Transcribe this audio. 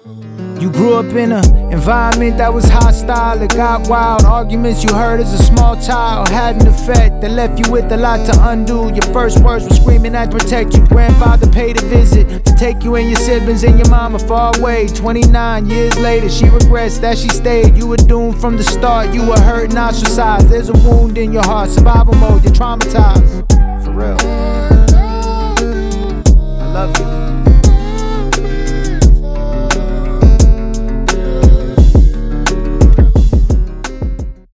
You grew up in an environment that was hostile, it got wild. Arguments you heard as a small child had an effect that left you with a lot to undo. Your first words were screaming I'd protect you. Grandfather paid a visit to take you and your siblings and your mama far away. 29 years later, she regrets that she stayed. You were doomed from the start, you were hurt and ostracized. There's a wound in your heart, survival mode, you're traumatized. For real.